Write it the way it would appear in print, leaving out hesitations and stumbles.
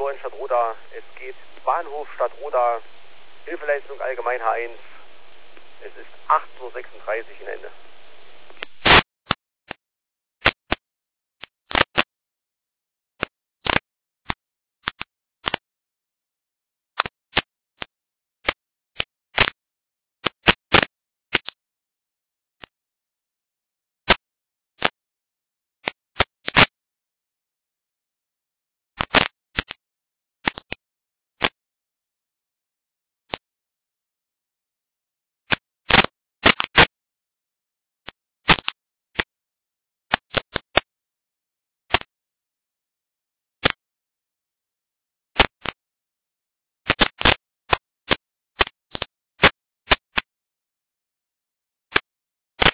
Florian Stadtroda. Es geht Bahnhof Stadtroda, Hilfeleistung allgemein H1. Es ist 8:36 Uhr in Ende.